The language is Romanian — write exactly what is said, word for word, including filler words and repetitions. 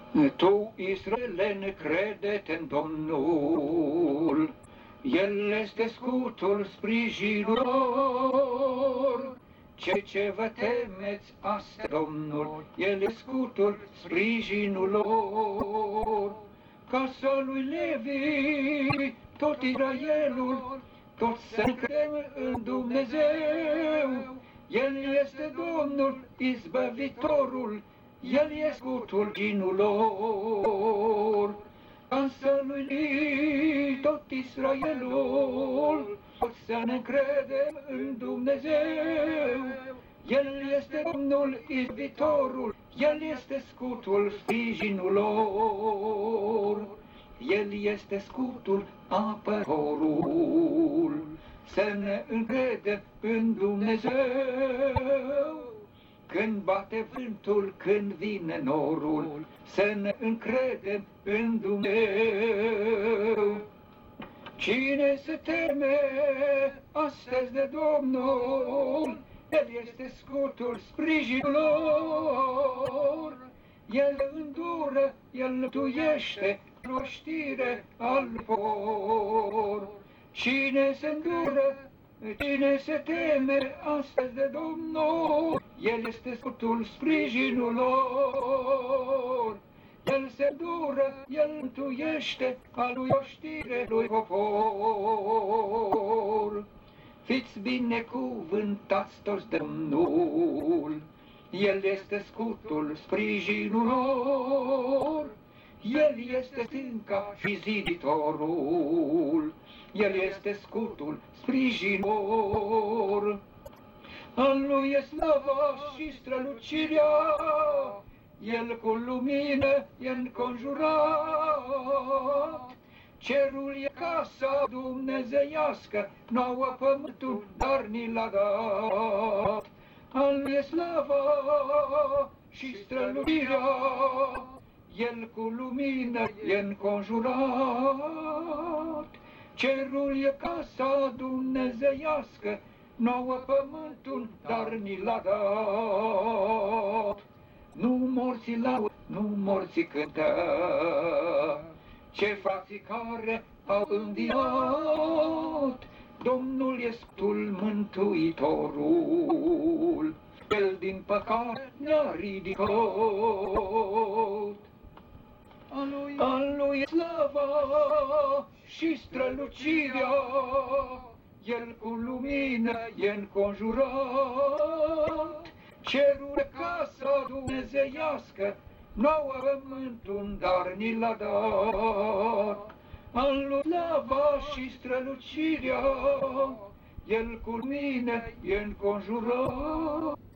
Tu, Israele, crede-te în Domnul, El este scutul sprijinul. Cei ce vă temeți asta, Domnul, El este scutul sprijinul lor. Casa lui Levi, tot Israelul, tot să credem în Dumnezeu. El este Domnul, izbăvitorul, El este scutul sprijinul lor. Casa lui Levi, tot Israelul, tot să ne credem în Dumnezeu. El este Domnul izbăvitorul, El este scutul sprijinul lor. El este scutul apărătorul, să ne încredem în Dumnezeu. Când bate vântul, când vine norul, să ne încredem în Dumnezeu. Cine se teme astăzi de Domnul, El este scutul sprijinul lor. El îndură, El mântuiește, roștire al popor. Cine se îndură, cine se teme astăzi de Domnul, El este scutul sprijinul lor. El se îndură, El mântuiește, a lui oștire lui popor. Fiți binecuvântați toți de Domnul, El este scutul sprijinul lor. El este stânca și ziditorul, El este scutul sprijinul. Al lui e slava și strălucirea, El cu lumină e înconjurat. Cerul e casa dumnezeiască, nouă pământul, dar ni l-a dat. Al lui e slava și strălucirea, El cu lumină e înconjurat. Cerul e casa dumnezeiască, nouă pământul, dar ni l-a dat. Nu morții laudă, nu morții cântă, ce frații care au înviat. Domnul e scutul mântuitorul, El din păcat ne-a ridicat. Al lui e slava și strălucirea, El cu lumină e înconjurat. Cerul e casa dumnezeiască, nouă pământul, dar ni l-a dat. Al lui slava și strălucirea, El cu lumină e înconjurat.